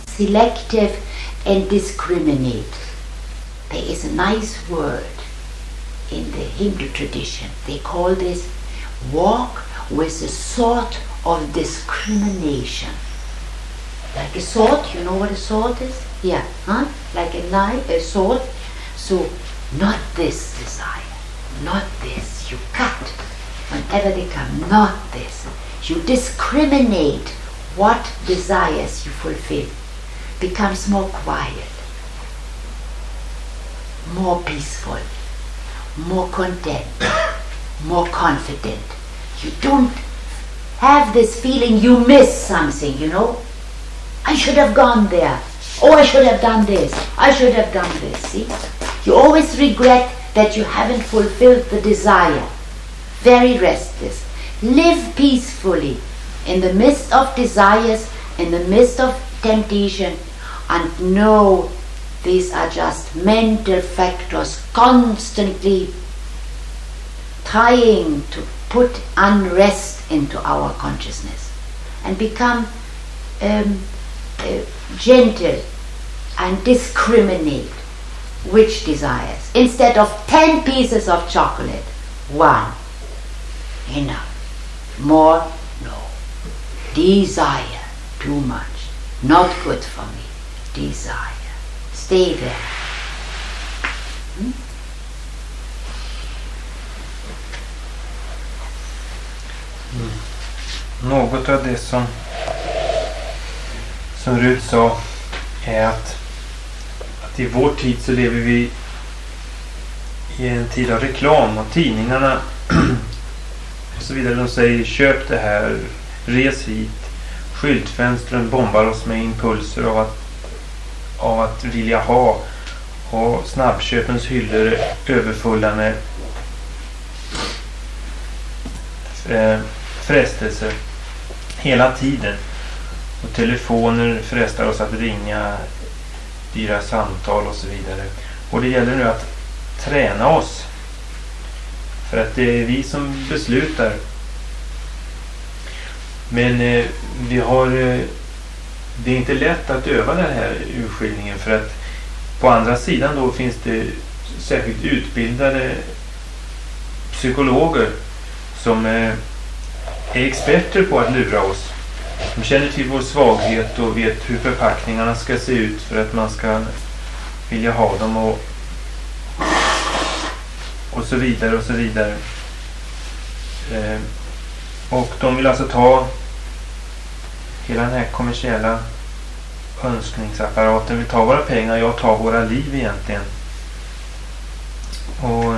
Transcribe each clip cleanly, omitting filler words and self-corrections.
selective and discriminate. There is a nice word in the Hindu tradition. They call this walk with a sort of discrimination. Like a sword, you know what a sword is? Yeah, huh? Like a knife, a sword. So, not this desire, not this. You cut whenever they come, not this. You discriminate what desires you fulfill. Becomes more quiet, more peaceful, more content, more confident. You don't have this feeling you miss something, you know. I should have gone there. Oh, I should have done this. I should have done this. See? You always regret that you haven't fulfilled the desire. Very restless. Live peacefully in the midst of desires, in the midst of temptation, and know these are just mental factors constantly trying to put unrest into our consciousness, and become gentle and discriminate which desires. Instead of 10 pieces of chocolate, 1. Enough. More? No. Desire. Too much. Not good for me. Desire. Stay there. Något av det som Rut sa är att i vår tid så lever vi i en tid av reklam, och tidningarna och så vidare, de säger köp det här, res hit, skyltfönstren bombar oss med impulser av att vilja ha, och snabbköpens hyllor är överfulla med frestelser hela tiden, och telefoner frestar oss att ringa, dyra samtal och så vidare. Och det gäller nu att träna oss, för att det är vi som beslutar. Men det är inte lätt att öva den här urskiljningen, för att på andra sidan då finns det särskilt utbildade psykologer som är experter på att lura oss. De känner till vår svaghet och vet hur förpackningarna ska se ut för att man ska vilja ha dem, och så vidare och så vidare. Och de vill alltså ta hela den här kommersiella önskningsapparaten, vill ta våra pengar, jag tar våra liv egentligen. Och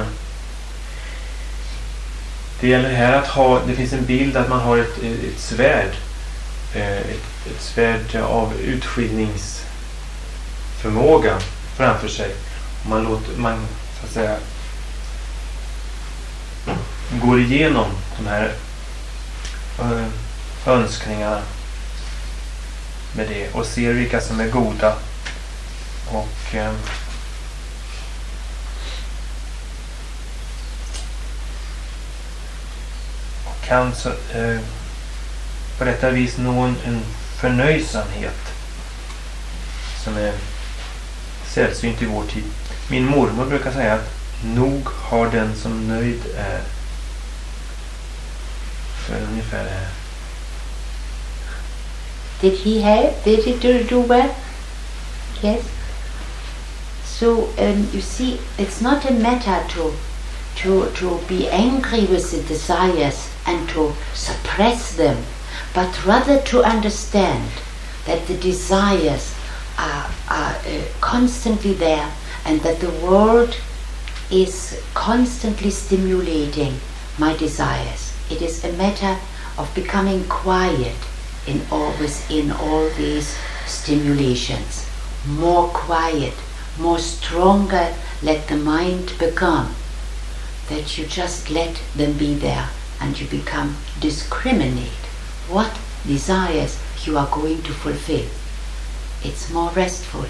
det gäller här att det finns en bild att man har ett svärd, ett svärd av utskiljningsförmåga framför sig. Och man så att säga går igenom de här önskningarna med det och ser vilka som är goda, och kan på detta vis nå en förnöjsamhet som är sällsynt i vår tid. Min mormor brukar säga att nog har den som nöjd är, för ungefär det här. Did he do well? Yes. So you see, it's not a matter to be angry with the desires and to suppress them, but rather to understand that the desires are constantly there, and that the world is constantly stimulating my desires. It is a matter of becoming quiet within all these stimulations. More quiet, more stronger let the mind become, that you just let them be there, and you become discriminate what desires you are going to fulfill. It's more restful.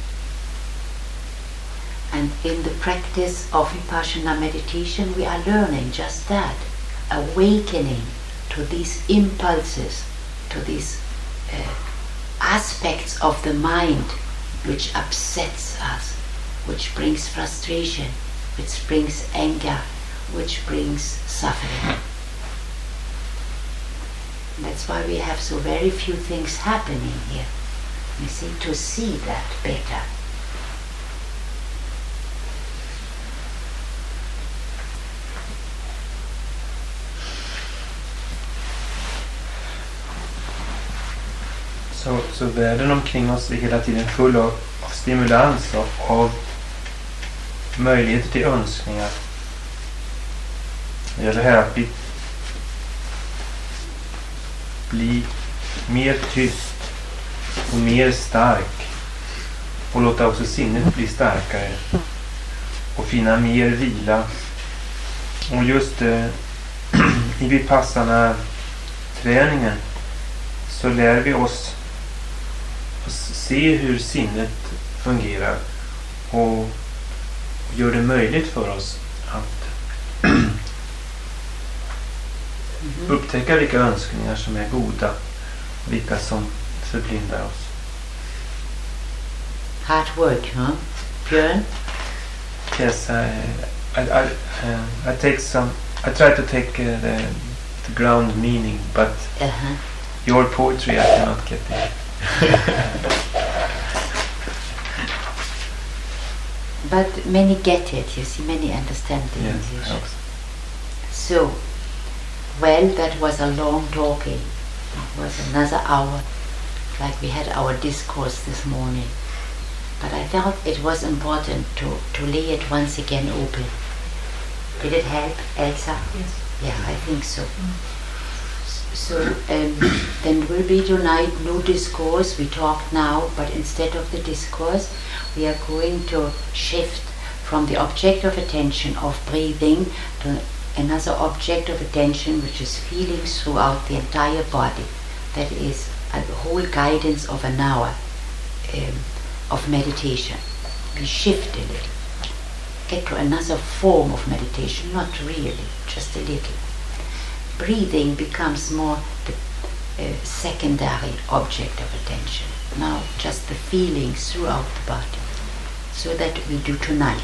And in the practice of Vipassana meditation, we are learning just that, awakening to these impulses, to these aspects of the mind which upsets us, which brings frustration, which brings anger, which brings suffering. That's why we have so very few things happening here. You see, to see that better. Så världen omkring oss är hela tiden full av stimulans av möjligheter till önskningar. Det gäller här att bli mer tyst och mer stark och låta också sinnet bli starkare och finna mer vila. Och just i Vipassana-träningen så lär vi oss se hur sinnet fungerar och gör det möjligt för oss att upptäcka vilka önskningar som är goda och vilka som förblindar oss. Hard work, huh? Björn? Yes, I try to take the ground meaning, but your poetry I cannot get it. But many get it, you see, many understand the English. So, well, that was a long talking. It was another hour, like we had our discourse this morning. But I felt it was important to lay it once again open. Did it help, Elsa? Yes. Yeah, I think so. So then will be tonight no discourse. We talked now, but instead of the discourse, we are going to shift from the object of attention of breathing to another object of attention, which is feeling throughout the entire body. That is a whole guidance of an hour of meditation. We shift a little, get to another form of meditation, not really, just a little. Breathing becomes more the secondary object of attention. Now just the feelings throughout the body. So that we do tonight.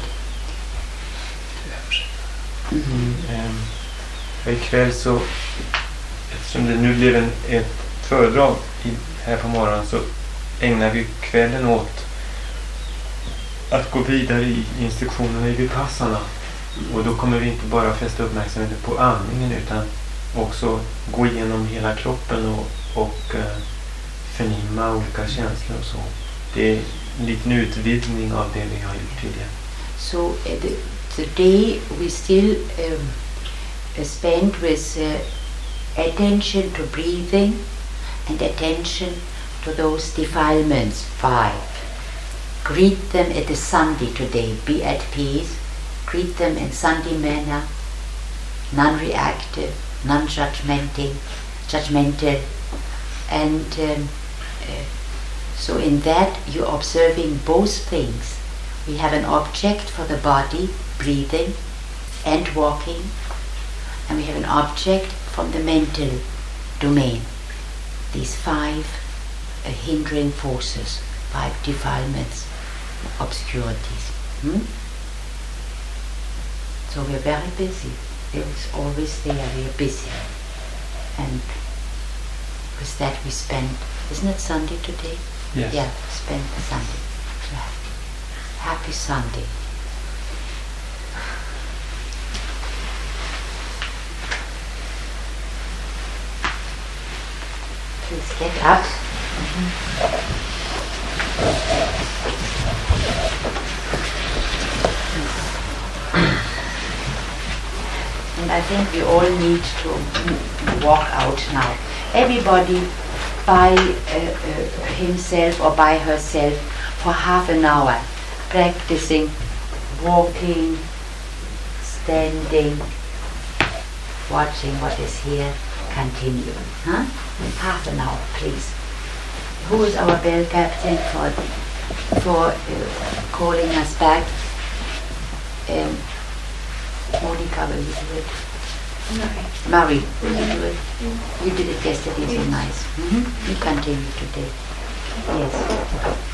Ikväll så, eftersom det nu blev ett föredrag här på morgonen, så ägnar vi kvällen åt att gå vidare i instruktionerna i Vipassana. Och då kommer vi inte bara fästa uppmärksamheten på andningen utan också gå igenom hela kroppen och förnimma olika känslor och så. Det är en liten utvidgning av det vi har gjort tidigare. So today we still spend with attention to breathing and attention to those defilements, 5. Greet them at the Sunday today. Be at peace. Greet them in Sunday manner, non-reactive, non-judgmental, and so in that you're observing both things. We have an object for the body, breathing and walking, and we have an object from the mental domain. These 5 hindering forces, 5 defilements, obscurities. So we're very busy. It's always there, we're busy. And with that we spend, isn't it Sunday today? Yes. Yeah, spend the Sunday. Yeah. Happy Sunday. Please get up. And I think we all need to walk out now. Everybody by himself or by herself for half an hour, practicing walking, standing, watching what is here, continuing. Huh? Half an hour, please. Who is our bell captain for calling us back? Monica, will you do it? Marie, will you do it? You did it yesterday, so nice. You continue today. Yes.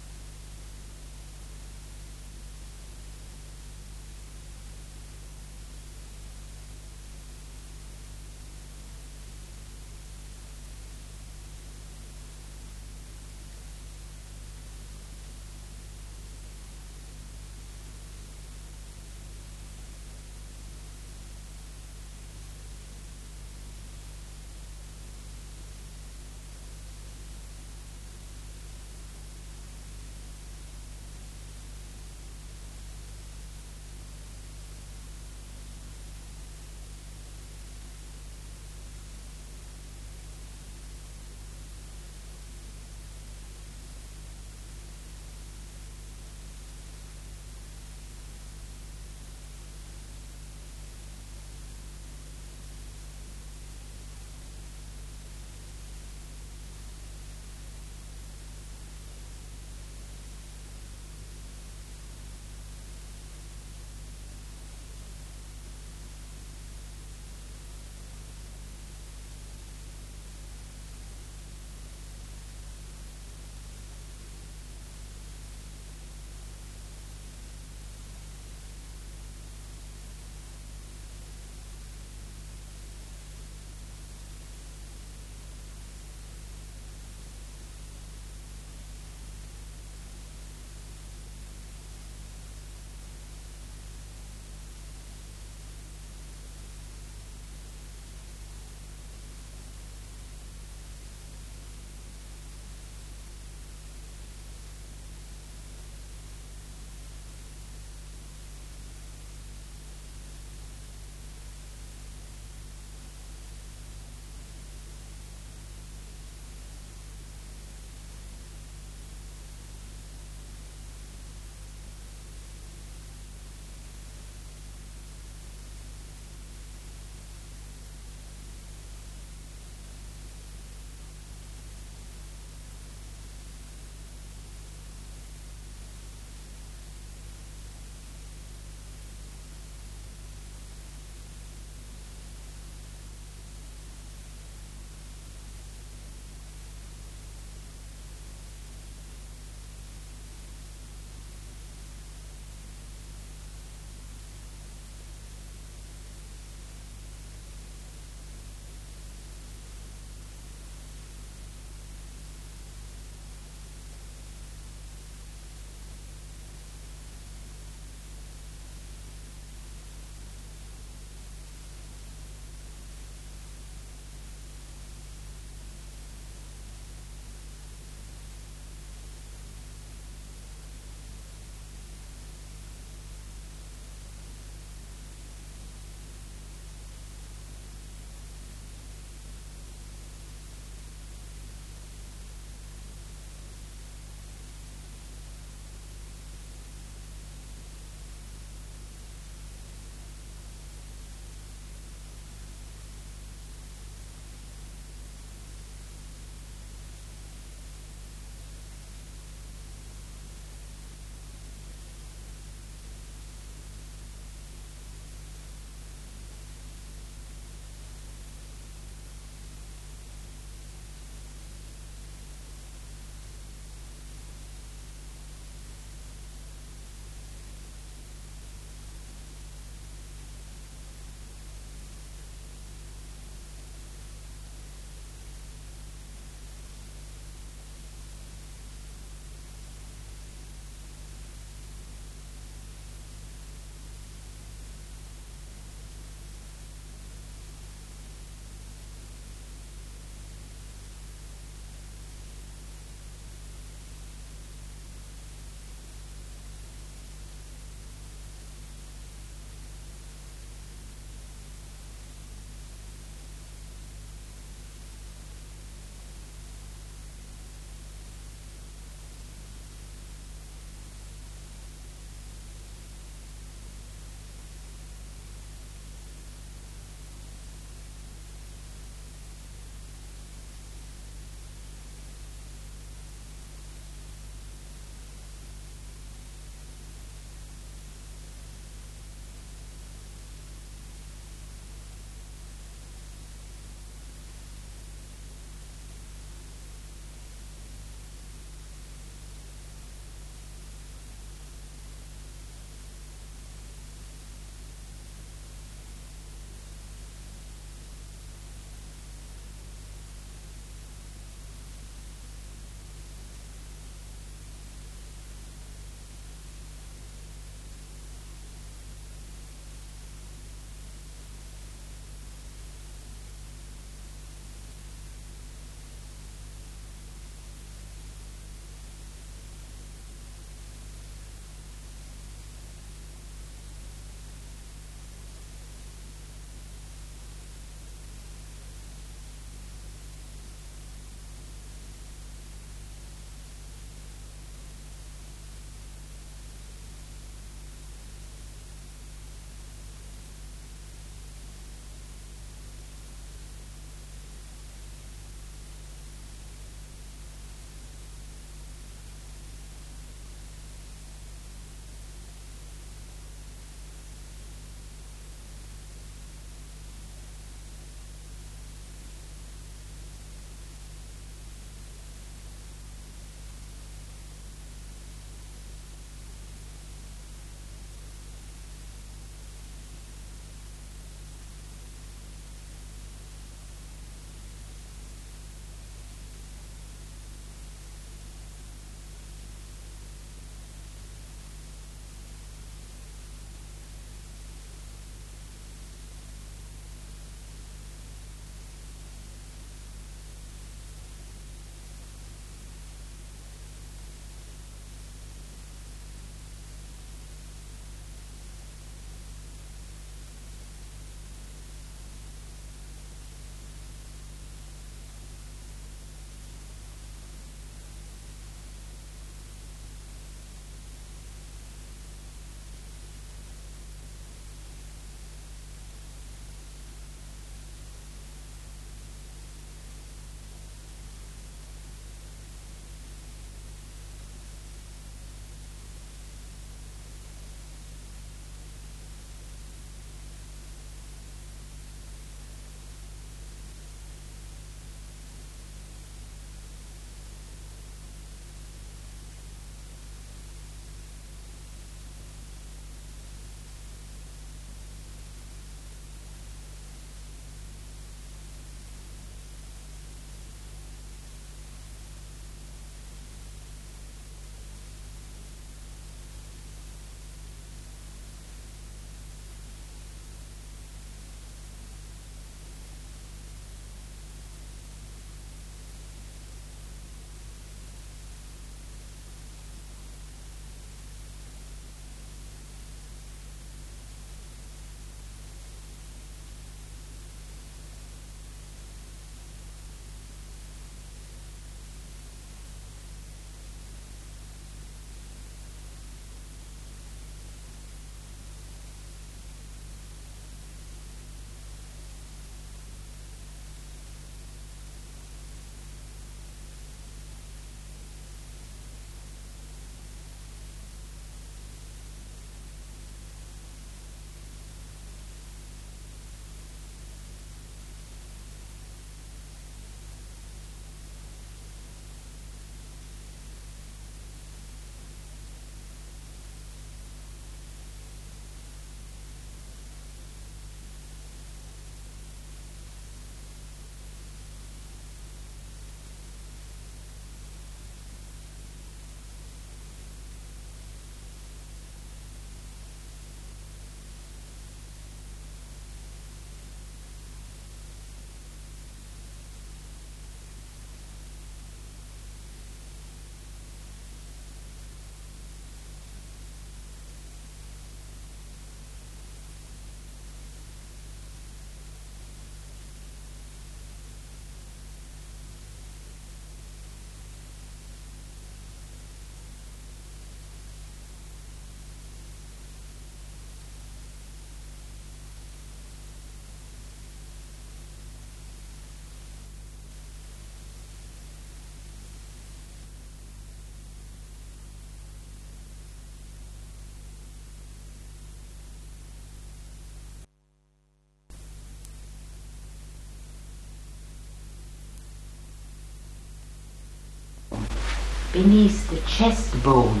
beneath the chest bone,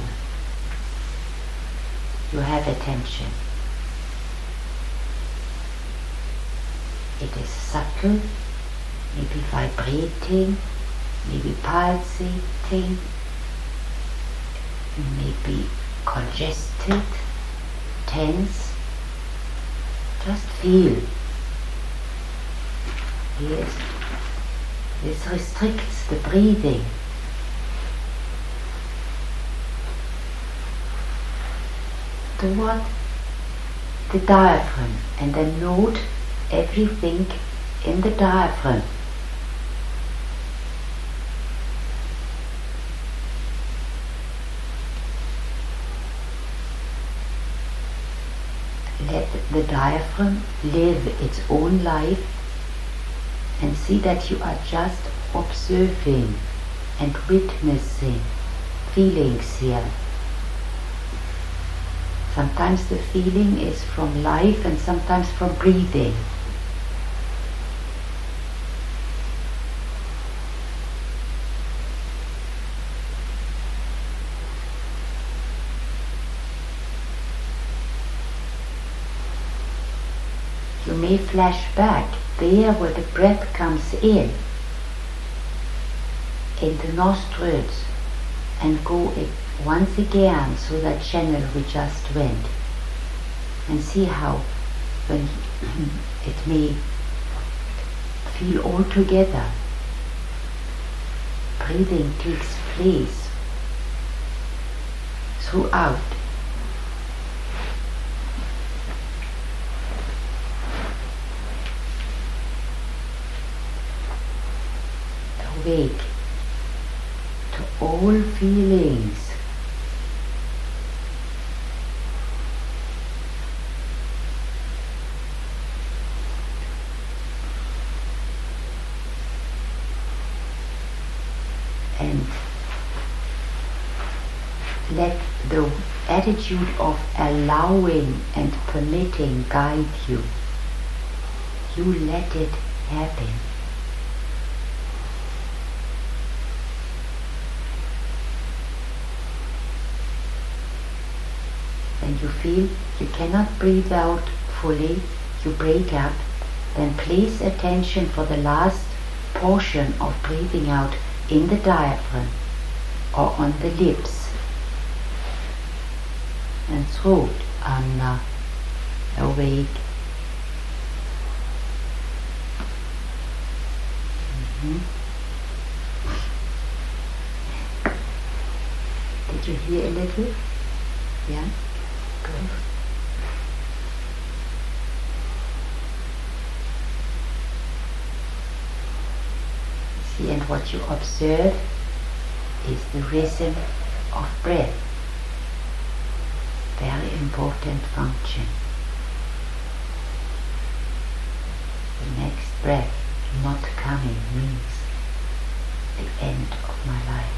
you have attention. It is subtle, maybe vibrating, maybe pulsating, maybe congested, tense. Just feel. Yes. This restricts the breathing. Toward the diaphragm, and then note everything in the diaphragm. Let the diaphragm live its own life and see that you are just observing and witnessing feelings here. Sometimes the feeling is from life and sometimes from breathing. You may flash back there where the breath comes in the nostrils, and go once again through that channel we just went, and see how when it may feel all together, breathing takes place throughout. Awake to all feelings. And let the attitude of allowing and permitting guide you. You let it happen. And you feel you cannot breathe out fully, you break up, then place attention for the last portion of breathing out in the diaphragm or on the lips and throat. Anna, awake. Did you hear a little? Yeah? Good. See, and what you observe is the rhythm of breath. Very important function. The next breath not coming means the end of my life.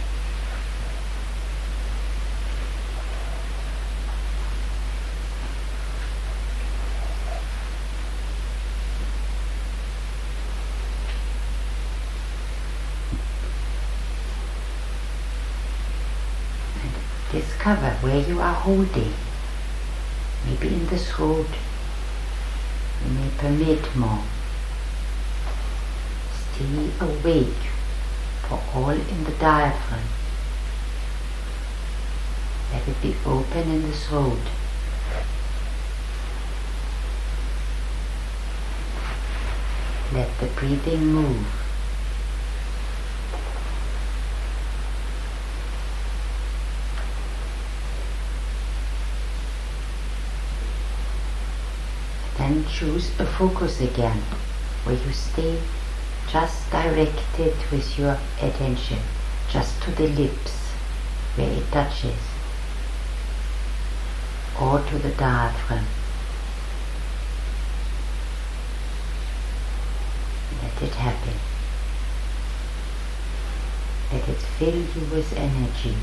Discover where you are holding. Maybe in the throat. You may permit more. Stay awake for all in the diaphragm. Let it be open in the throat. Let the breathing move. Then choose a focus again, where you stay just directed with your attention, just to the lips, where it touches, or to the diaphragm. Let it happen. Let it fill you with energy.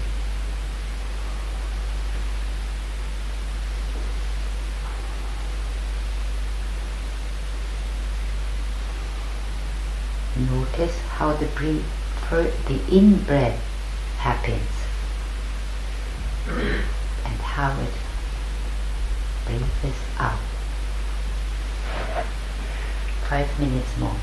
Notice how the in-breath happens and how it breathes out. 5 minutes more.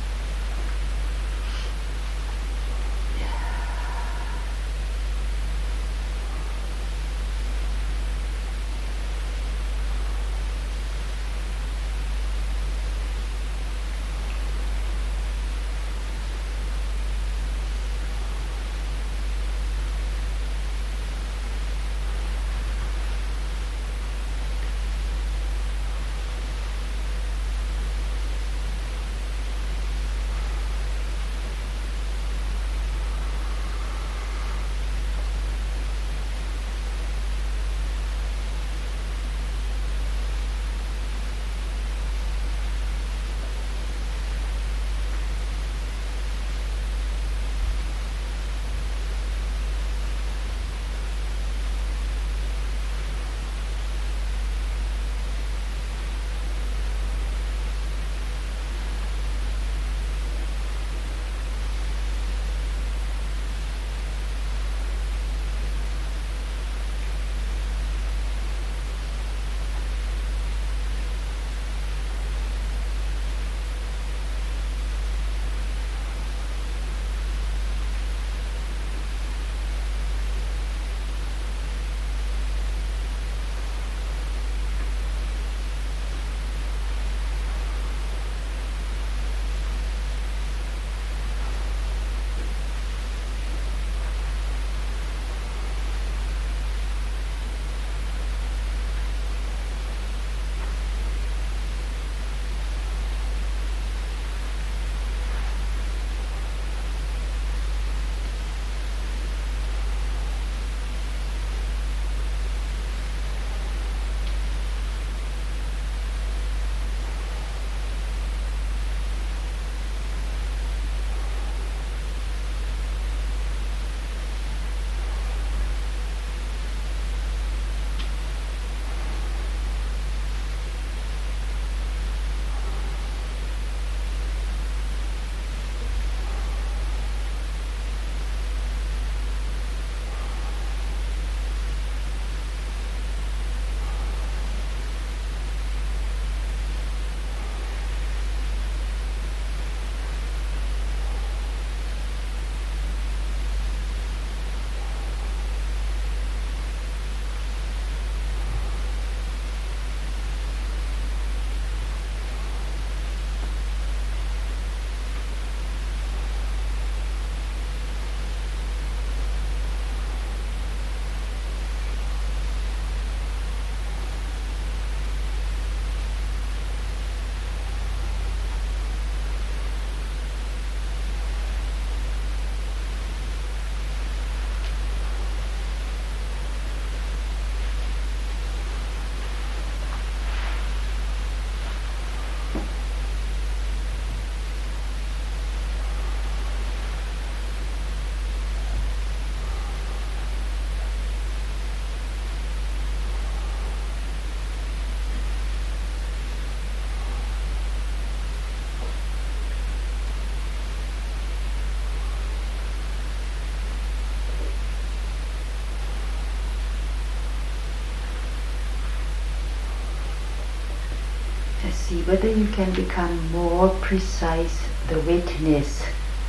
See whether you can become more precise, the witness,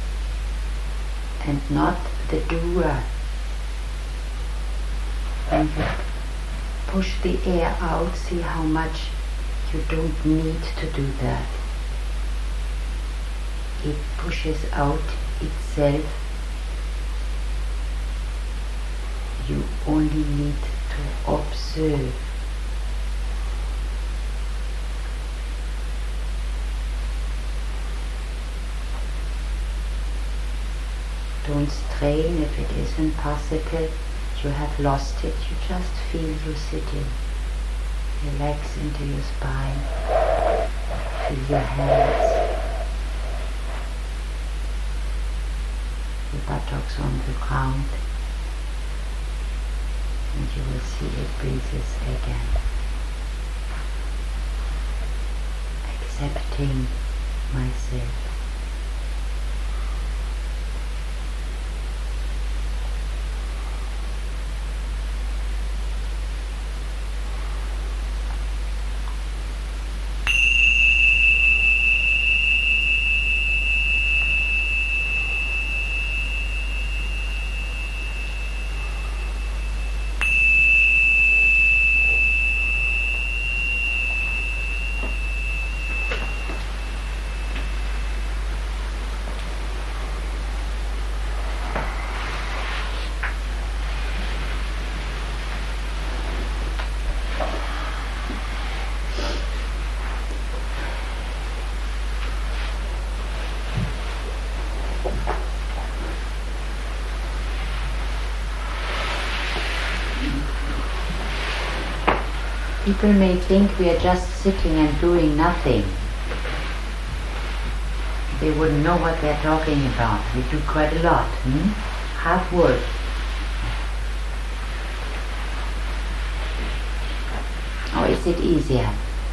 and not the doer. When you push the air out, see how much you don't need to do that. It pushes out itself. You only need to observe. Don't strain if it isn't possible. You have lost it. You just feel you sitting. Relax into your spine. Feel your hands. Your buttocks on the ground. And you will see it breathes again. Accepting myself. People may think we are just sitting and doing nothing. They wouldn't know what they're talking about. We do quite a lot. Hard work. Or is it easier?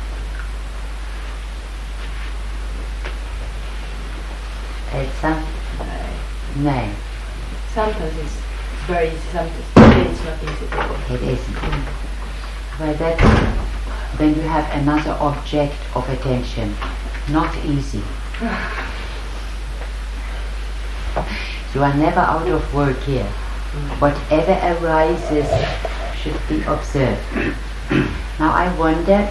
Elsa? No. Sometimes it's very easy, sometimes it's not easy at all. It isn't. Well, that's when you have another object of attention. Not easy. You are never out of work here. Whatever arises should be observed. Now I wonder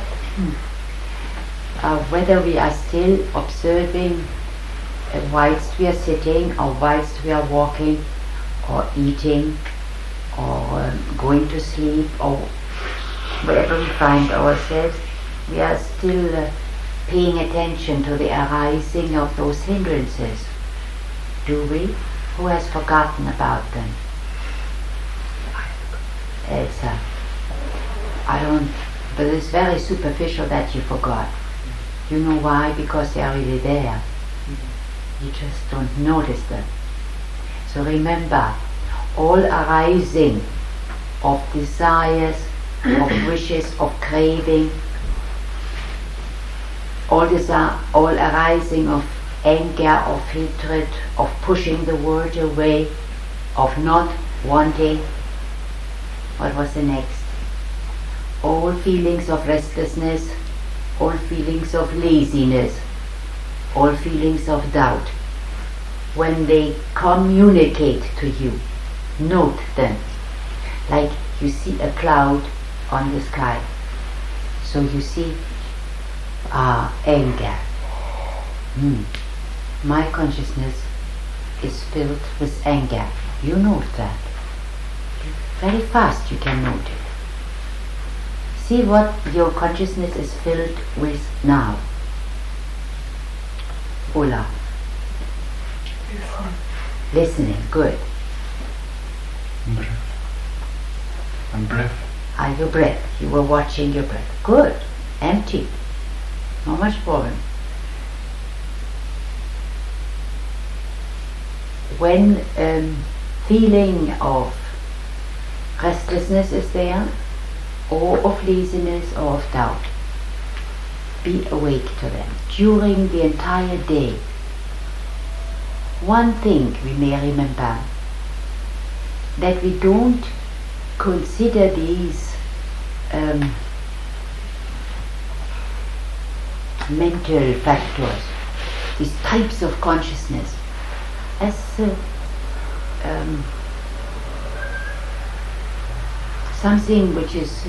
whether we are still observing whilst we are sitting or whilst we are walking or eating or going to sleep or wherever we find ourselves, we are still paying attention to the arising of those hindrances. Do we? Who has forgotten about them? Elsa. I don't, but it's very superficial that you forgot. You know why? Because they are really there. You just don't notice them. So remember, all arising of desires, of wishes, of craving, all arising of anger, of hatred, of pushing the world away, of not wanting. What was the next? All feelings of restlessness, all feelings of laziness, all feelings of doubt. When they communicate to you, note them. Like you see a cloud on the sky. So you see anger. My consciousness is filled with anger. You note that. Very fast you can note it. See what your consciousness is filled with now. Ulla. Listening, good. Breath. And breath. Your breath. You were watching your breath. Good. Empty. Not much problem. When feeling of restlessness is there, or of laziness or of doubt, be awake to them during the entire day. One thing we may remember, that we don't consider these mental factors, these types of consciousness, as something which is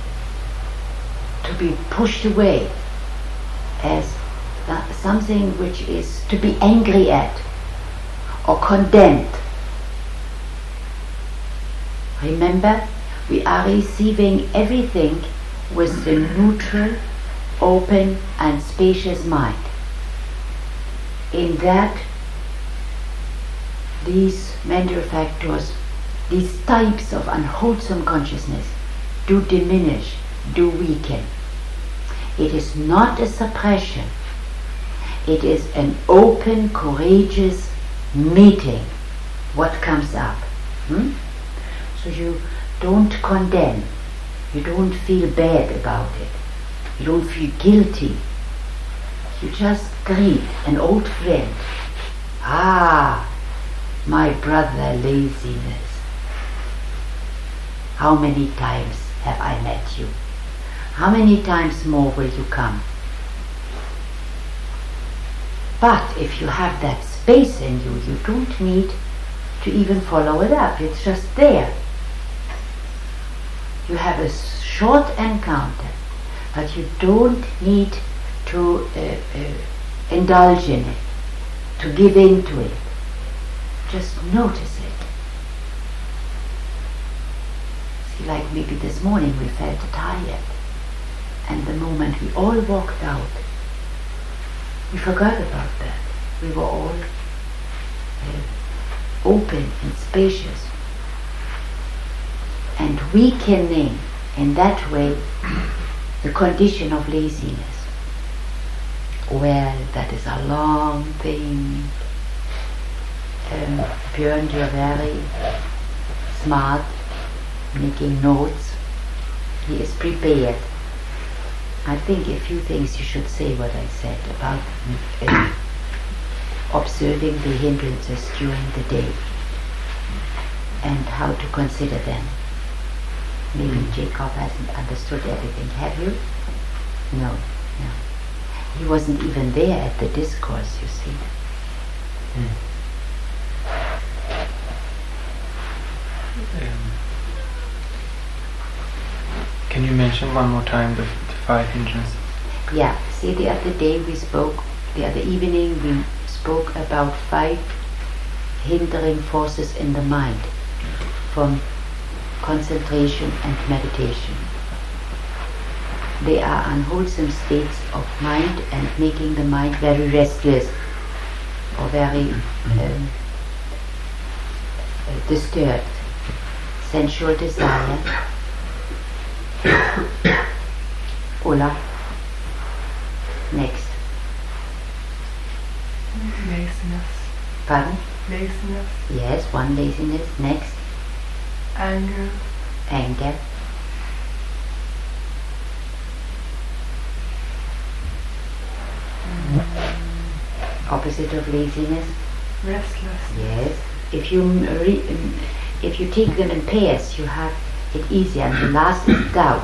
to be pushed away, as something which is to be angry at or condemned. Remember, we are receiving everything with the neutral, open and spacious mind. In that, these mental factors, these types of unwholesome consciousness do diminish, do weaken. It is not a suppression. It is an open, courageous meeting what comes up. So you don't condemn. You don't feel bad about it. You don't feel guilty. You just greet an old friend. My brother laziness. How many times have I met you? How many times more will you come? But if you have that space in you, you don't need to even follow it up. It's just there. You have a short encounter, but you don't need to indulge in it, to give in to it. Just notice it. See, like maybe this morning we felt tired, and the moment we all walked out, we forgot about that. We were all open and spacious, and weakening in that way the condition of laziness. Well, that is a long thing. Björn, you're very smart, making notes. He is prepared. I think a few things you should say what I said about observing the hindrances during the day and how to consider them. Maybe Jacob hasn't understood everything. Have you? No. He wasn't even there at the discourse, you see. Can you mention one more time the 5 hindrances? Yeah, see, the other evening we spoke about 5 hindering forces in the mind from concentration and meditation. They are unwholesome states of mind and making the mind very restless or very disturbed. Sensual desire. Ulla. Next. Laziness. Pardon? Laziness. Yes, one laziness. Next. Anger. Anger. Opposite of laziness. Restless. Yes. If you take them in pairs, you have it easier. And the last is doubt.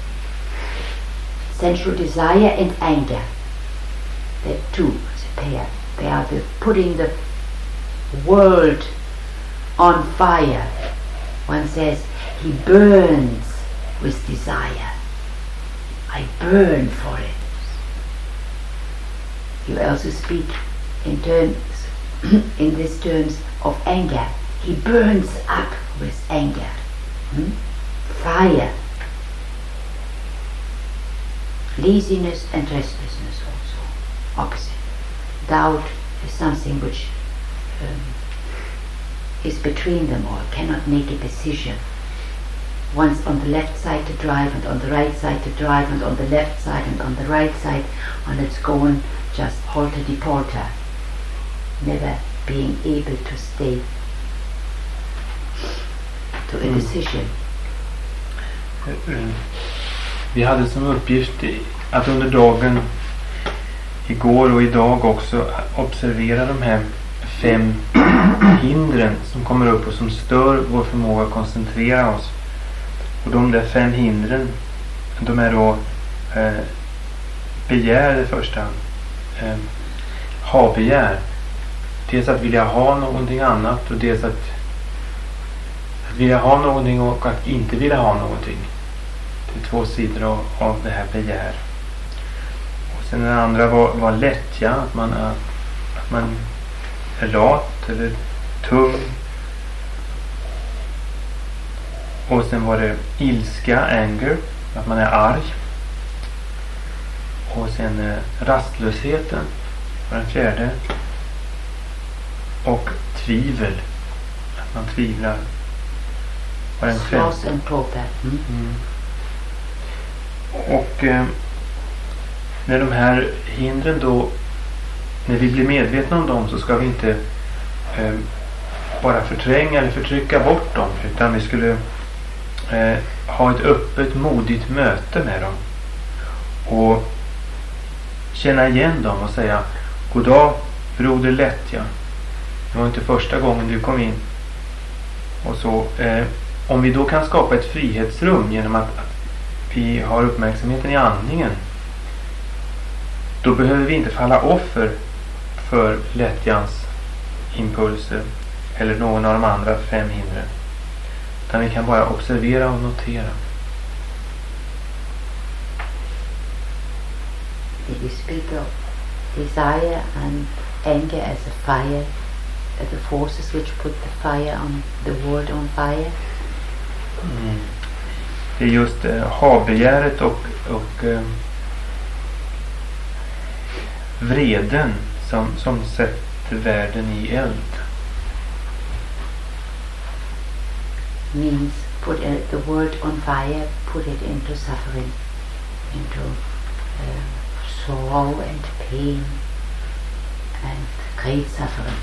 Sensual desire and anger. They're two, it's a pair. They are putting the world on fire. One says, he burns with desire. I burn for it. You also speak in these terms of anger. He burns up with anger. Fire. Laziness and restlessness also. Opposite. Doubt is something which is between them all, cannot make a decision. Once on the left side to drive and on the right side to drive and on the left side and on the right side, and it's going just halter-de-polter, never being able to stay to a decision. Vi hade som uppgift att under dagen, igår och idag också, observera de här 5 hindren som kommer upp och som stör vår förmåga att koncentrera oss. Och de där 5 hindren, de är då begär det första. Ha-begär. Dels att vilja ha någonting annat och dels att vilja ha någonting och att inte vilja ha någonting. Det är 2 sidor av det här begär. Och sen den andra var lättja, att man är lat eller tung. Och sen var det ilska, anger, att man är arg. Och sen rastlösheten var den 4:e. Och tvivel, att man tvivlar, var den 5:e. Och när de här hindren då, när vi blir medvetna om dem, så ska vi inte bara förtränga eller förtrycka bort dem, utan vi skulle ha ett öppet, modigt möte med dem och känna igen dem och säga: god dag, broder lättja, det var inte första gången du kom in. Och så om vi då kan skapa ett frihetsrum genom att vi har uppmärksamheten i andningen, då behöver vi inte falla offer för lättjans impulser eller någon av de andra 5 hindren, utan vi kan bara observera och notera. Did you speak of desire and anger as a fire, as the forces which put the fire on the world on fire? Det är just ha-begäret och vreden som sätter världen i eld. Means put the world on fire, put it into suffering. into sorrow and pain and great suffering.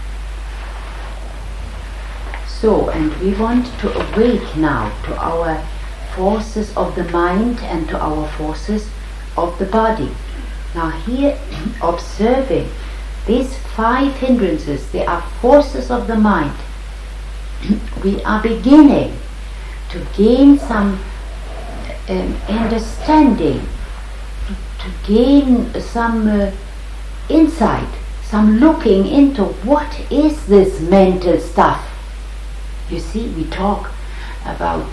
So, and we want to awake now to our forces of the mind and to our forces of the body. Now here, observing these 5 hindrances, they are forces of the mind. We are beginning to gain some understanding, to gain some insight, some looking into what is this mental stuff. You see, we talk about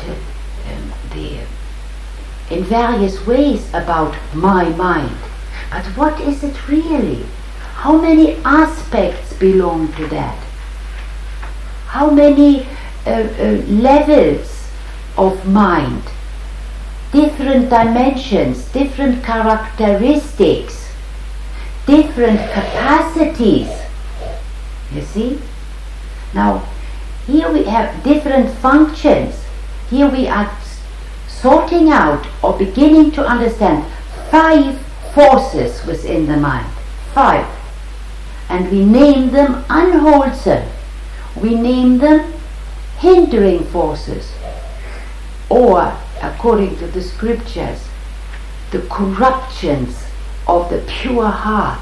in various ways about my mind, but what is it really? How many aspects belong to that? How many levels of mind? Different dimensions, different characteristics, different capacities. You see? Now, here we have different functions. Here we are sorting out or beginning to understand 5 forces within the mind. 5. And we name them unwholesome. We name them hindering forces. Or, according to the scriptures, the corruptions of the pure heart.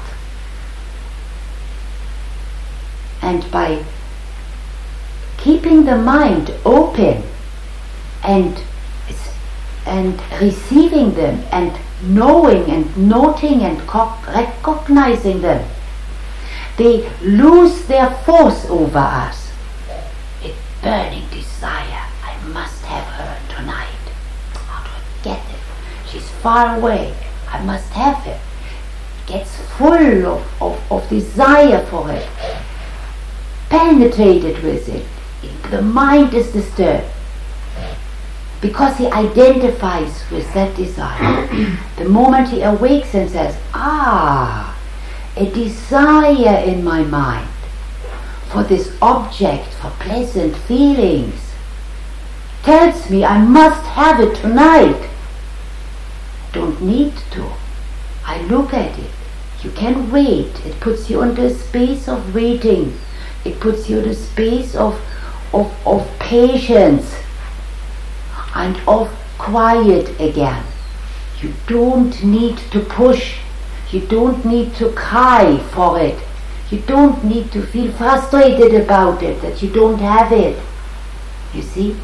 And by keeping the mind open and receiving them and knowing and noting and recognizing them, they lose their force over us. A burning desire, I must have her tonight. How do I get it? She's far away, I must have her. Gets full of desire for it, penetrated with it. The mind is disturbed because he identifies with that desire. The moment he awakes and says, a desire in my mind for this object, for pleasant feelings, tells me I must have it tonight. Don't need to. I look at it. You can wait. It puts you into a space of waiting. It puts you in a space of patience and of quiet again. You don't need to push. You don't need to cry for it. You don't need to feel frustrated about it, that you don't have it. You see?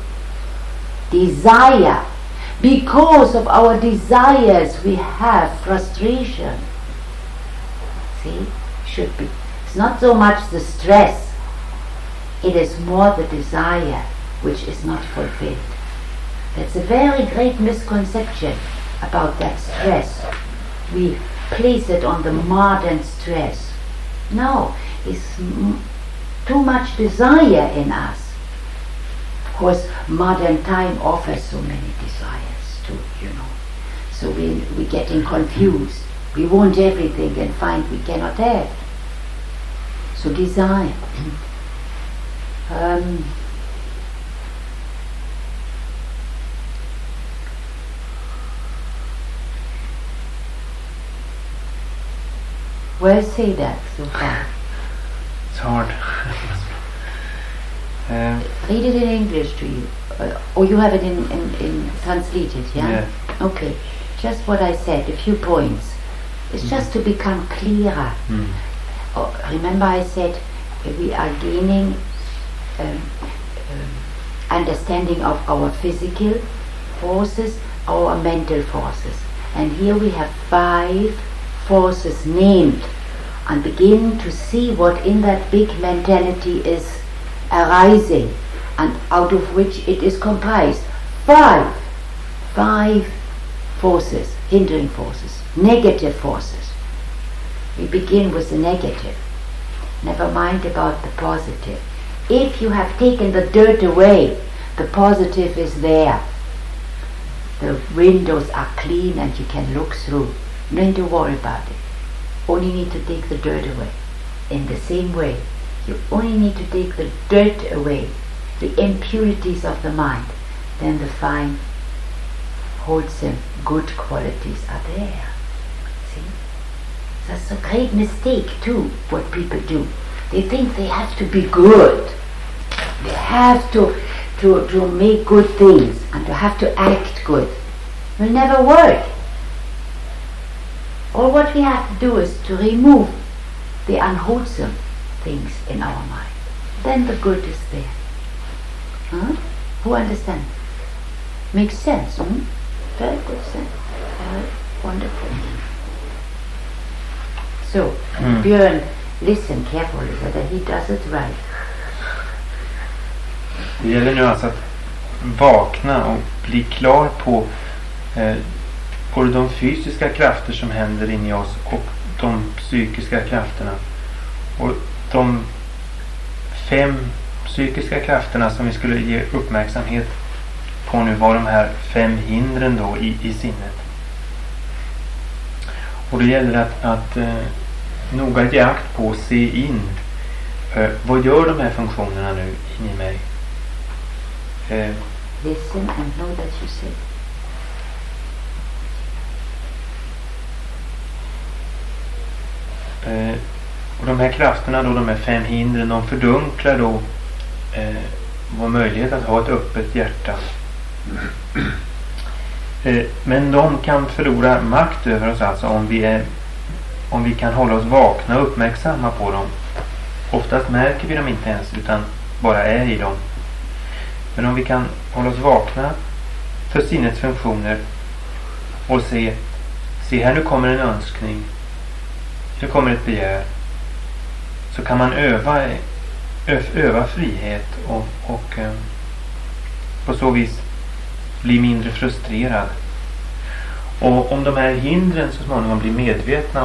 Desire. Because of our desires we have frustration. See? Should be. It's not so much the stress. It is more the desire which is not fulfilled. That's a very great misconception about that stress. We place it on the modern stress. No, it's too much desire in us. Of course, modern time offers so many desires too, So we're getting confused. We want everything and find we cannot have. So desire. Well, say that so far. It's hard. Read it in English to you. Or you have it in translated, yeah? Yeah. Okay. Just what I said, a few points. It's just to become clearer. Remember I said we are gaining understanding of our physical forces, our mental forces. And here we have 5 forces named, and begin to see what in that big mentality is arising and out of which it is comprised. 5 forces, hindering forces, negative forces. We begin with the negative. Never mind about the positive. If you have taken the dirt away, the positive is there. The windows are clean and you can look through. No need to worry about it. Only need to take the dirt away. In the same way, you only need to take the dirt away, the impurities of the mind, then the fine wholesome, good qualities are there. See? That's a great mistake too, what people do. They think they have to be good. They have to make good things and to have to act good. It will never work. All what we have to do is to remove the unwholesome things in our mind. Then the good is there. Huh? Who understands? Makes sense, Very good sense. Very wonderful. So, Björn, listen carefully so that he does it right. Det gäller nu alltså att vakna och bli klar på både de fysiska krafter som händer in i oss och de psykiska krafterna. Och de 5 psykiska krafterna som vi skulle ge uppmärksamhet på nu var de här 5 hindren då i sinnet. Och det gäller att noga ge akt på och se in vad gör de här funktionerna nu in i mig. Listen and know that you say. Och de här krafterna då, de här 5 hindren, de fördunklar då vår möjlighet att ha ett öppet hjärta. Men de kan förlora makt över oss alltså om vi kan hålla oss vakna och uppmärksamma på dem. Oftast märker vi dem inte ens utan bara är i dem. Men om vi kan hålla oss vakna för sinnets funktioner och se här, nu kommer en önskning, nu kommer ett begär, så kan man öva frihet och på så vis bli mindre frustrerad. Och om de här hindren så småningom blir medvetna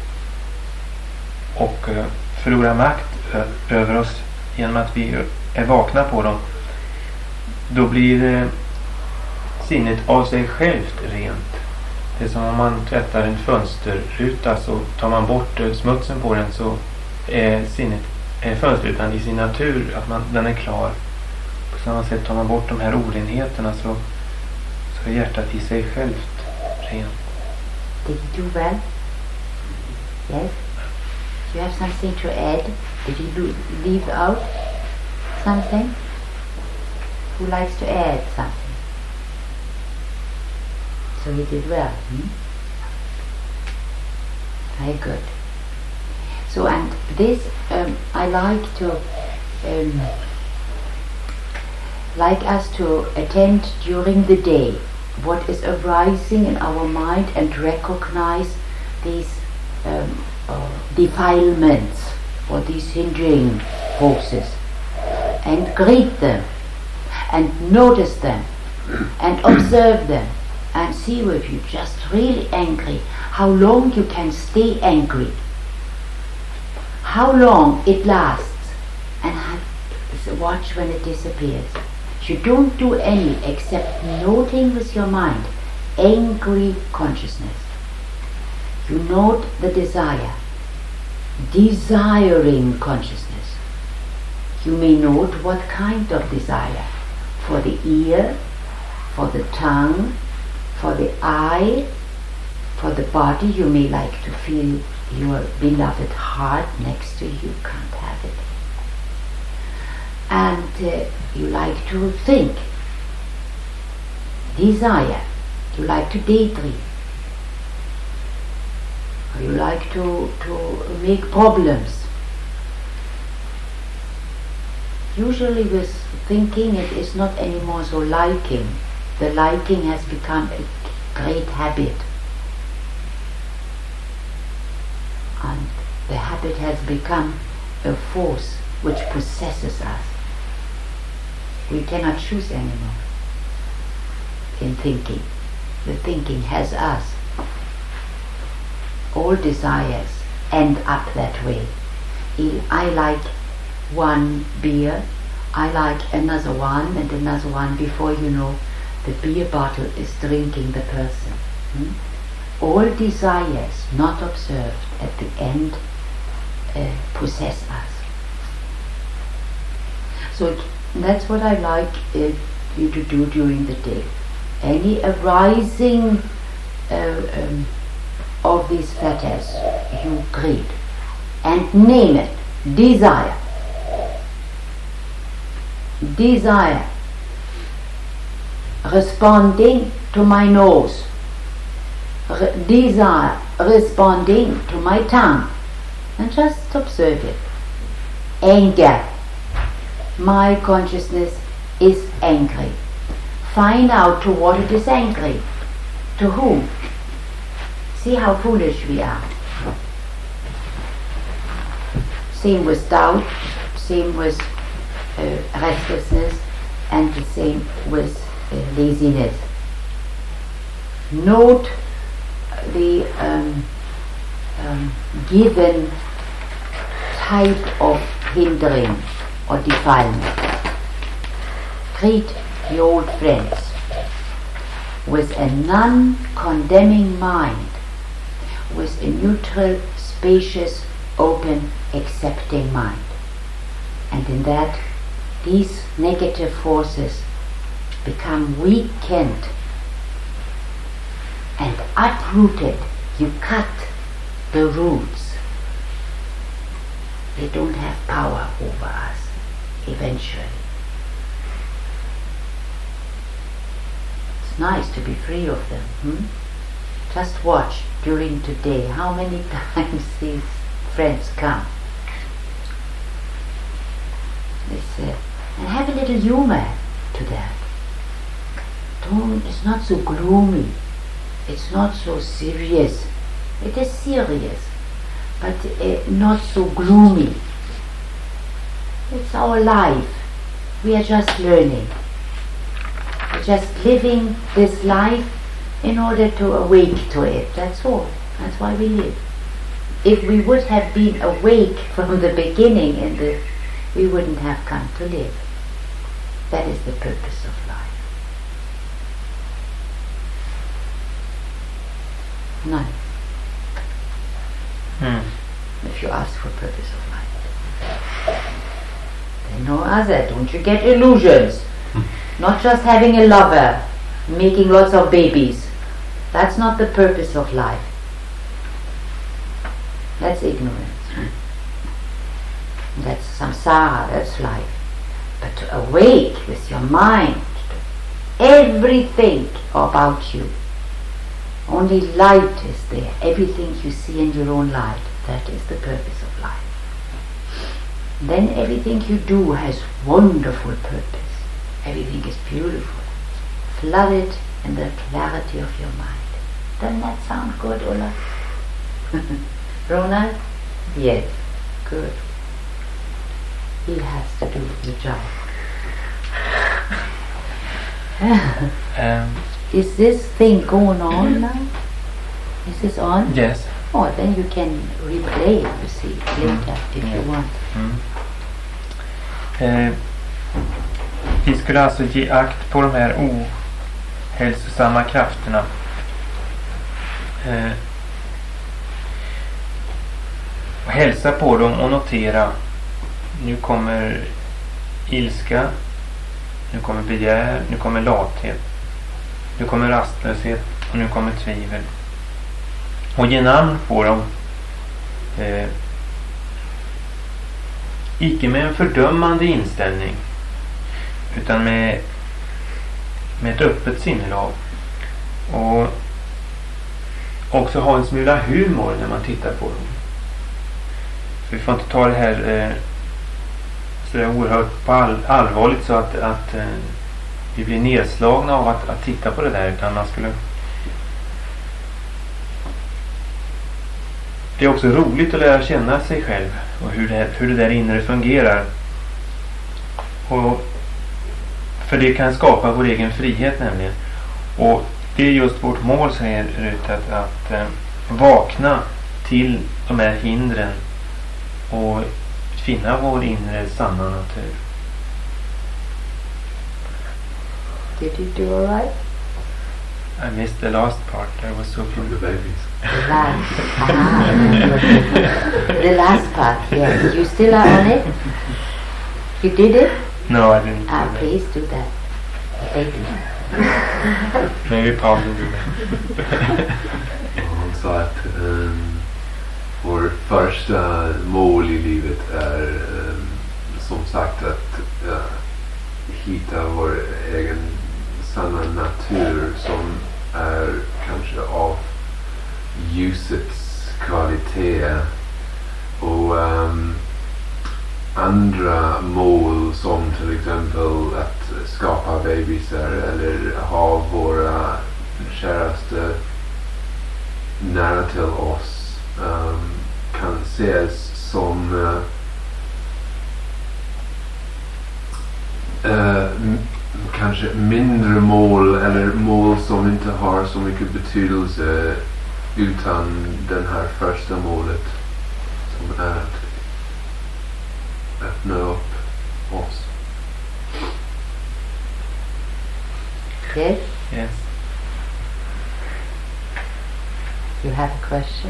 och förlorar makt över oss genom att vi är vakna på dem, då blir sinnet av sig självt rent. Det är som om man tvättar en fönsterruta, så tar man bort smutsen på den, så är fönsterrutan i sin natur att den är klar. På samma sätt tar man bort de här orenheterna, så är hjärtat i sig självt rent. Did you do well? Yes? Do you have something to add? Did you leave out something? Who likes to add something? So he did well. Very good. So, and this I like us to attend during the day what is arising in our mind and recognize these defilements or these hindering forces and greet them and notice them and observe them and see if you're just really angry, how long you can stay angry, how long it lasts, and watch when it disappears. You don't do any except noting with your mind angry consciousness. You note the desire, desiring consciousness. You may note what kind of desire. For the ear, for the tongue, for the eye, for the body. You may like to feel your beloved heart next to you, can't have it. And you like to think, desire, you like to daydream, or you like to make problems. Usually with thinking it is not anymore so liking. The liking has become a great habit. And the habit has become a force which possesses us. We cannot choose anymore in thinking. The thinking has us. All desires end up that way. I like one beer, I like another one and another one. Before you know, the beer bottle is drinking the person. All desires not observed at the end possess us. So that's what I like you to do during the day. any arising of these fetters you greet and name it. Desire. Desire. Responding to my nose. Desire responding to my tongue. And just observe it. Anger. My consciousness is angry. Find out to what it is angry. To whom? See how foolish we are. Same with doubt, same with restlessness, and the same with laziness. Note the given type of hindering or defilement. Greet the old friends with a non-condemning mind, with a neutral, spacious, open, accepting mind. And in that, these negative forces become weakened and uprooted. You cut the roots. They don't have power over us eventually. It's nice to be free of them. Just watch during today how many times these friends come. And have a little humor to that. It's not so gloomy. It's not so serious. It is serious, but not so gloomy. It's our life. We are just learning. We're just living this life in order to awake to it. That's all. That's why we live. If we would have been awake from the beginning, we wouldn't have come to live. That is the purpose of life. None. If you ask for purpose of life, then no other. Don't you get illusions? Not just having a lover, making lots of babies. That's not the purpose of life. That's ignorance. That's samsara, that's life. But to awake with your mind to everything about you. Only light is there. Everything you see in your own light. That is the purpose of life. Then everything you do has wonderful purpose. Everything is beautiful. Flooded in the clarity of your mind. Doesn't that sound good, Ola? Ronald? Yes. Good. He has to do the job. Is this thing going on now? Is this on? Yes. Oh, then you can replay it, you see, later if you want. Vi skulle alltså ge akt på de här ohälsosamma krafterna. Och hälsa på dem och notera. Nu kommer ilska. Nu kommer begär. Nu kommer lathet. Nu kommer rastlöshet. Och nu kommer tvivel. Och ge namn på dem. Icke med en fördömande inställning. Utan med ett öppet sinnelag. Och också ha en smula humor när man tittar på dem. Så vi får inte ta det här så det är oerhört på allvarligt så att vi blir nedslagna av att titta på det där, utan man skulle. Det är också roligt att lära känna sig själv och hur det där inre fungerar. Och för det kan skapa vår egen frihet nämligen. Och det är just vårt mål, säger Rut, att vakna till de här hindren och finna vår inre sanna natur. Did you do all right? I missed the last part. I was so From the babies. The last. The last part, yes. You still are on it? You did it? No, I didn't. Please do that. Baby. Maybe Paul will do Han sa att vår första mål i livet är som sagt att hitta vår egen sanna natur som är kanske av ljusets kvalitet, och andra mål som till exempel att skapa bebisar eller ha våra käraste nära till oss kan ses som kanske mindre mål eller mål som inte har så mycket betydelse utan den här första målet som är att öppna upp oss. Yes? Yes. You have a question?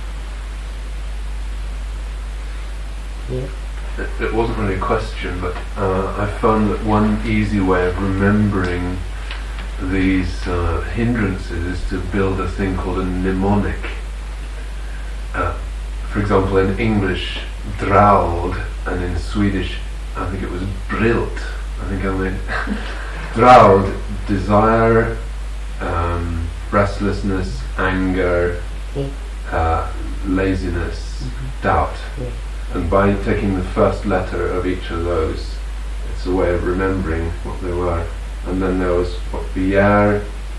Yes. It wasn't really a question, but I found that one easy way of remembering these hindrances is to build a thing called a mnemonic. For example, in English, draud, and in Swedish, I think it was brilt. I think I mean draud, desire, restlessness, anger, laziness, doubt. And by taking the first letter of each of those, it's a way of remembering what they were. And then there was what begär,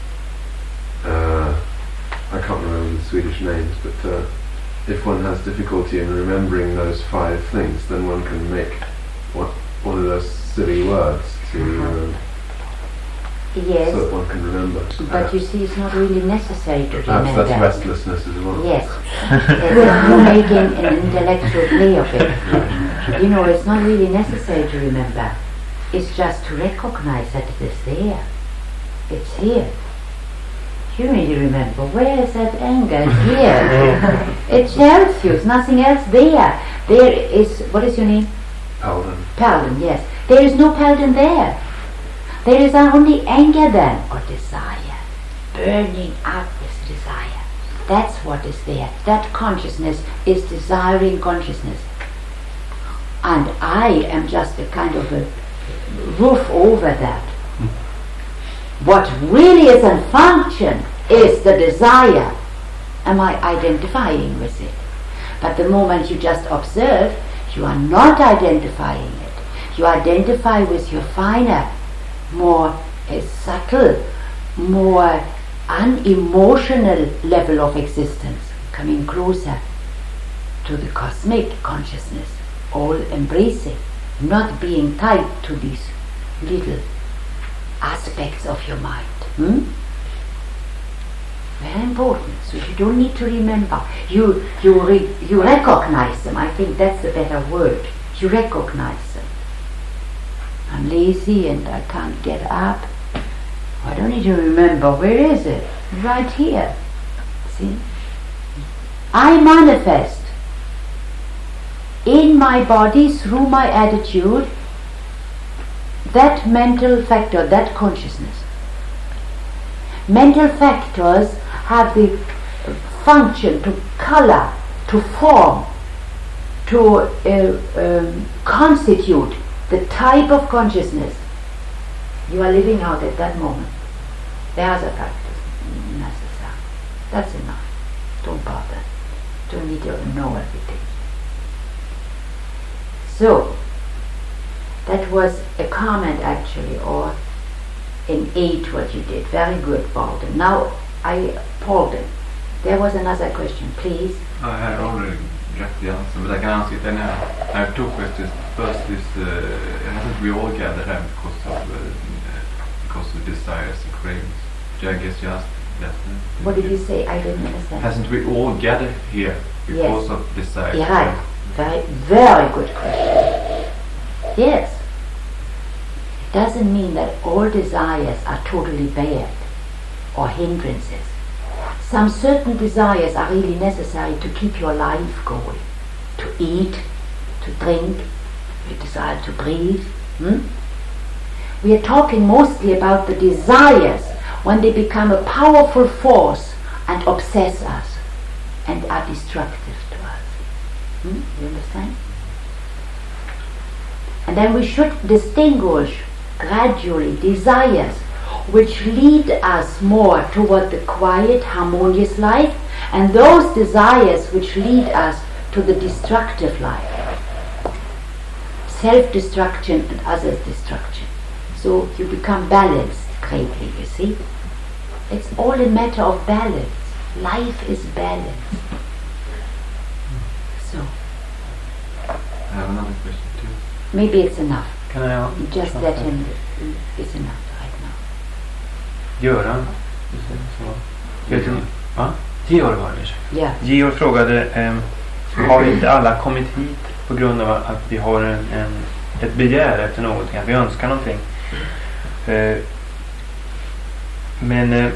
I can't remember the Swedish names, but if one has difficulty in remembering those 5 things, then one can make one of those silly words to Yes. so that one can remember. But you see, it's not really necessary to remember. Perhaps that's restlessness as well. Yes. You're making an intellectual play of it. You know, it's not really necessary to remember. It's just to recognize that it is there. It's here. You really remember. Where is that anger? It's here. It tells you. There's nothing else there. There is, what is your name? Paladin. Paladin, yes. There is no Paladin there. There is only anger then, or desire. Burning up with desire. That's what is there. That consciousness is desiring consciousness. And I am just a kind of a roof over that. What really is in function is the desire. Am I identifying with it? But the moment you just observe, you are not identifying it. You identify with your finer, more subtle, more unemotional level of existence, coming closer to the cosmic consciousness, all embracing, not being tied to these little aspects of your mind. Very important. So you don't need to remember. You recognize them. I think that's a better word. You recognize them. I'm lazy and I can't get up. I don't need to remember. Where is it? Right here. See? I manifest in my body through my attitude that mental factor, that consciousness. Mental factors have the function to color, to form, to constitute the type of consciousness you are living out at that moment. There are other factors necessary. That's enough. Don't bother. Don't need to know everything. So, that was a comment actually, or in 8 what you did. Very good, Paulden. Now, Paulden, there was another question, please. I had already got the answer, but I can answer it anyhow. I have 2 questions. First is, haven't we all gathered here because of desires and cravings? I guess you asked that. What did you say? I didn't understand. Hasn't we all gathered here because of desires? Yeah, right. Very, very good question. Yes. Doesn't mean that all desires are totally bad or hindrances. Some certain desires are really necessary to keep your life going. To eat, to drink, you desire to breathe. We are talking mostly about the desires when they become a powerful force and obsess us and are destructive to us. You understand? And then we should distinguish gradually desires which lead us more toward the quiet, harmonious life, and those desires which lead us to the destructive life. Self-destruction and others' destruction. So you become balanced greatly, you see. It's all a matter of balance. Life is balance. So. I have another question too. Maybe it's enough. Kan jag Just prata? let him. It's enough right now. Göran? Va? Georg var det. Yeah. Georg frågade, har inte alla kommit hit på grund av att vi har ett begär efter någonting, att vi önskar någonting? Men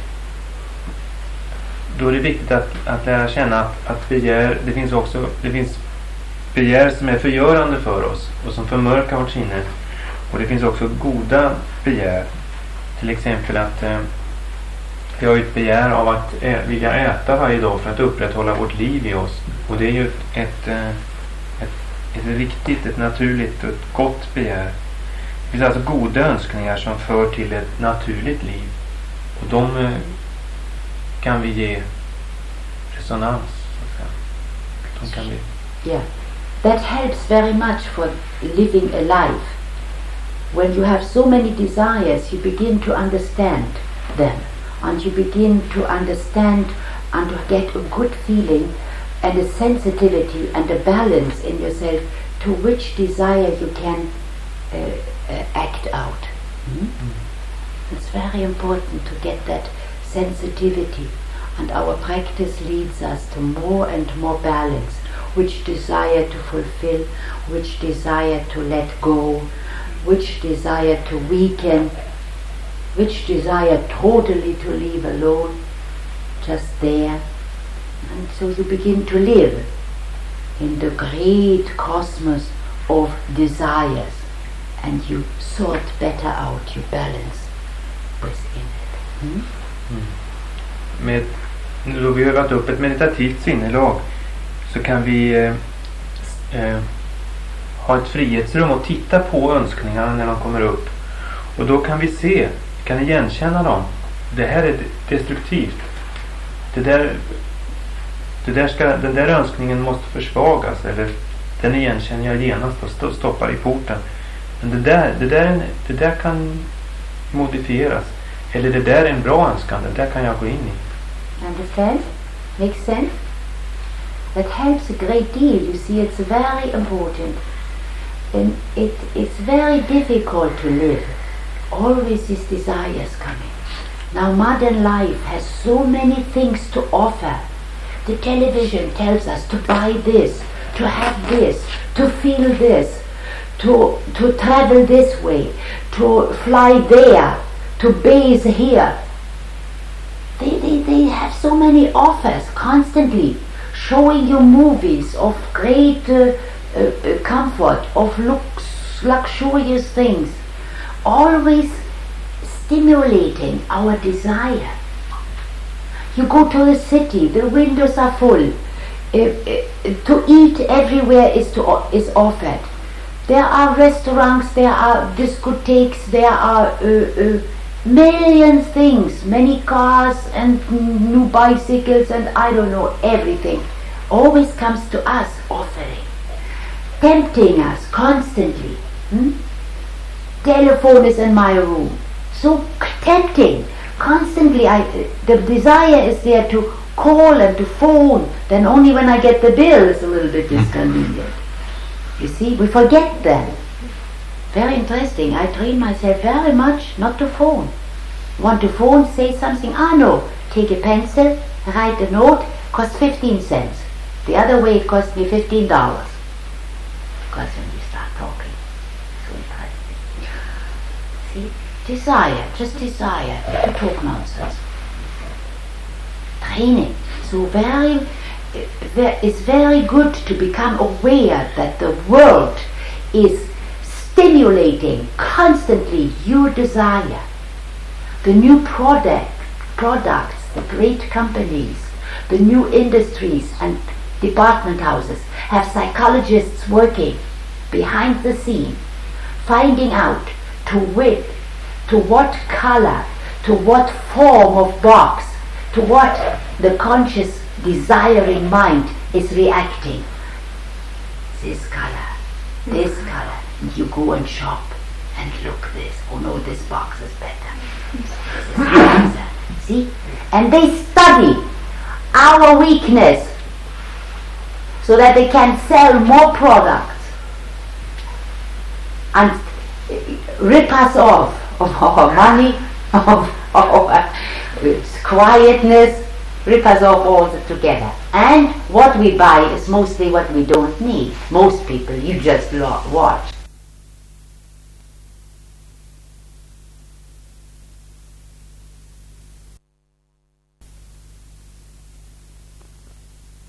då är det viktigt att lära känna att begär, det finns begär som är förgörande för oss och som förmörkar vårt sinne. Och det finns också goda begär. Till exempel att vi har ett begär av att vilja äta varje dag för att upprätthålla vårt liv i oss. Och det är ju ett riktigt, ett naturligt och ett gott begär. Det finns alltså goda önskningar som för till ett naturligt liv. Och de kan vi ge resonans, så att säga. De kan vi... Yeah. That helps very much for living a life. When you have so many desires, you begin to understand them. And you begin to understand and to get a good feeling and a sensitivity and a balance in yourself to which desire you can act out. It's very important to get that sensitivity, and our practice leads us to more and more balance. Which desire to fulfill, which desire to let go, which desire to weaken, which desire totally to leave alone, just there. And so you begin to live in the great cosmos of desires, and you sort better out, you balance within it. Då vi har övat upp ett meditativt sinnelag, så kan vi ha ett frihetsrum och titta på önskningarna när de kommer upp. Och då kan vi se, kan igenkänna dem. Det här är destruktivt. Den där önskningen måste försvagas, eller den igenkänner jag genast och stoppar i porten. Men det där kan modifieras. Eller det där är en bra önskan, det där kan jag gå in i. Understand? Makes sense? That helps a great deal. You see, it's very important. And it's very difficult to live. Always these desires coming. Now modern life has so many things to offer. The television tells us to buy this, to have this, to feel this, to travel this way, to fly there, to bathe here. They have so many offers constantly, showing you movies of great comfort, of luxurious things, always stimulating our desire. You go to the city, the windows are full. To eat everywhere is offered. There are restaurants, there are discotheques, there are million things, many cars and new bicycles and I don't know, everything. Always comes to us offering, tempting us constantly. Telephone is in my room, so tempting. Constantly, the desire is there to call and to phone. Then only when I get the bill it's a little bit disconvenient. You see, we forget them. Very interesting. I train myself very much not to phone. Want to phone, say something? No. Take a pencil, write a note, costs 15 cents. The other way it cost me $15. Because when you start talking, so interesting. See? Desire, just desire to talk nonsense. Training. So it's very good to become aware that the world is stimulating constantly your desire. The new products, the great companies, the new industries and department houses have psychologists working behind the scene, finding out to what color, to what form of box, to what the conscious desiring mind is reacting. This color, this color. You go and shop and look this. Oh no, this box is better. This is nicer. See? And they study our weakness so that they can sell more products and rip us off of our money, of our quietness, rip us off all together. And what we buy is mostly what we don't need. Most people, you just watch.